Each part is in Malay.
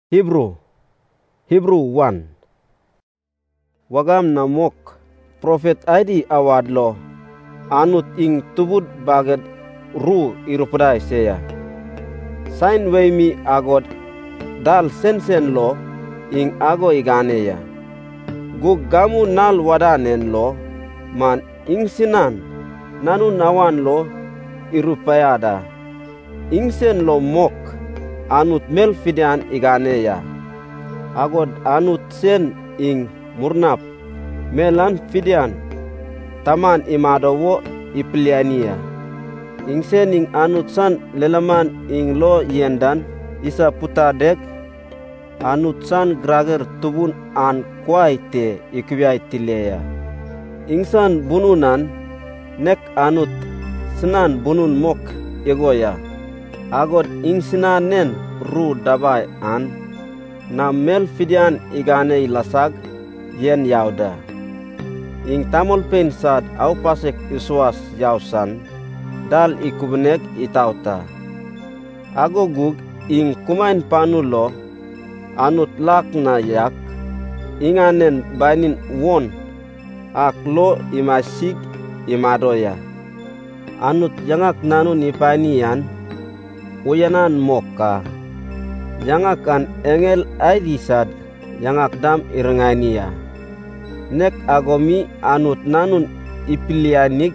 Hebrew 1. Wagam na mok prophet ID awad lo anut ing tubud baget ru irupdai seya. Sain weimi agot dal sen lo ing ago igane ya. Gug gamu nal wadanen lo man ing sinan nanu nawan lo irupayada. Ingsen lo mok anut mel fidian igane ya. Agod anut sen ing murnap melan fidian taman imadowo ipliania. Ingsen ing anut san lelaman ing lo yendan isa putadek anut san grager tubun an kwai te ikwiai tileya. Ingsan bununan nek anut senan bunun mok egoya. Agod ingsinan ru dabai an na mel fidian igane lasag yen yauda. Ing tamol pen sad au pasek iswas yausan dal ikubnek itauta. Ago gug ing kumain panulo anut lak na yak inganen banin won ak lo imasig imadoya. Anut yangak nanu nipanian uyanan moka yangak an engel aidisad yangak dam irengania. Nek agomi anut nanun ipilianig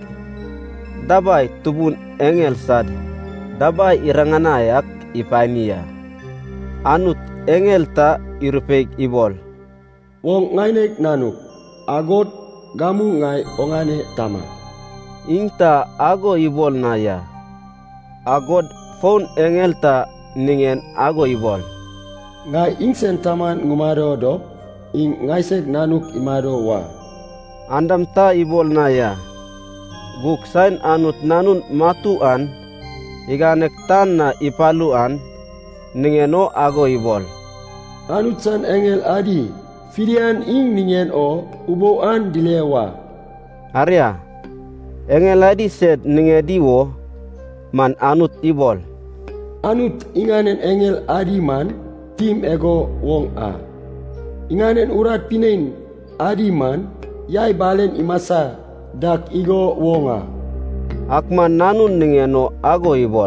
dabai tubun engel sad dabai iranganayak ipania. Anut engel ta irupeg ibol. Wong ngainek nanuk agot gamu ngai ongane tama. Ingta ago ibol naya. Agod phone engel ta ningen ago ibol. Ngai ingsen taman ngumado do ing ngaisek nanuk imado wa. Andam ta ibol naya. Guk sain anut nanun matuan iganek tan na ipaluan ningeno ago ibol. Anut san engel adi fidian ing ningen o uboan dilewa. Arya engel adi sed ningediwo man anut ibol. Anut inganen engel adi man tim ego wong a. Inganen urat pinain adi man yai balen imasa dak igo wonga. Akman nanun ningeno ago ibol.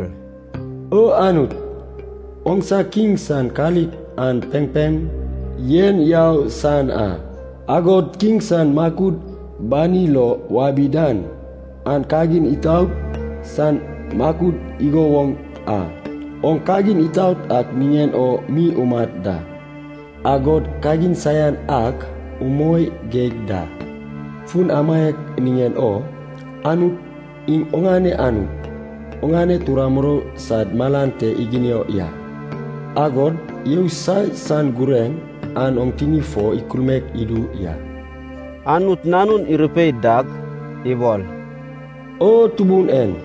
O anut ongsa king san kalik an pengpeng yen yau san a. Agot king san makud banilo wabidan an kagin itaut san makud igo wong a. Ong kagin itaut ak ningen o mi umat da. Agot kagin sayan ak umoy gegda. Fun amayak ningen o anut ing ongane anut. Ongane turamro sad malante iginio ya. Agot yeu say san gureng an ong tini fo ikulmek idu ya. Anut nanun irupay dag ibol. O tubun en.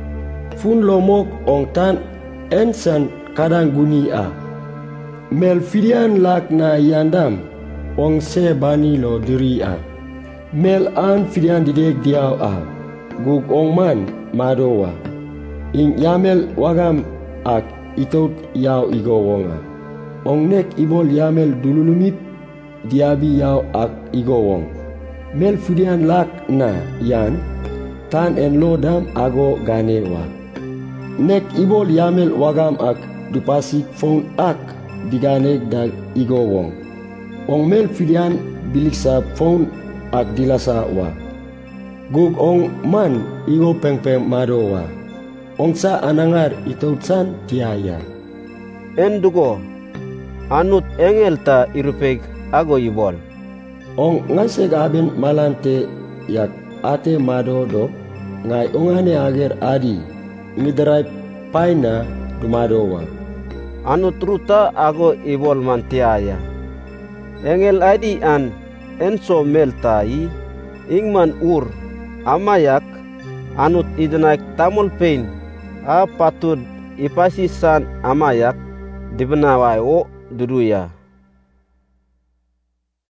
Fun lomok ong tan en san kadang guni a. Mel fidian lak na yandam ong se bani lo diri a. Mel an fidian didek diaw a. Gug ong man madowa. Ing yamel wagam ak itot yaw igo wonga. Ong nek ibol yamel dululumip diabi yaw ak igo wong. Mel fidian lak na yan tan en lo dam ago ganewa. Nek ibol yamel wagam ak dupasik phone ak diganek dag igo wong. Ong mel fidian bilik sa phone ak dilasa wa. Gug ong man igo pengpeng mado wa. Ong sa anangar itautsan tiaya. Endugo anut engel ta irupeg ago ibol. Ong ngaseg aben malante yak ate mado do ngai ongane ager adi ngidaray paina dumadowa. Anut ruta ago ibol mantiaya. Engel adi an enso meltai ingman ur amayak anut idanak tamol pain a patud ipasisan amayak dibenawai o duduya.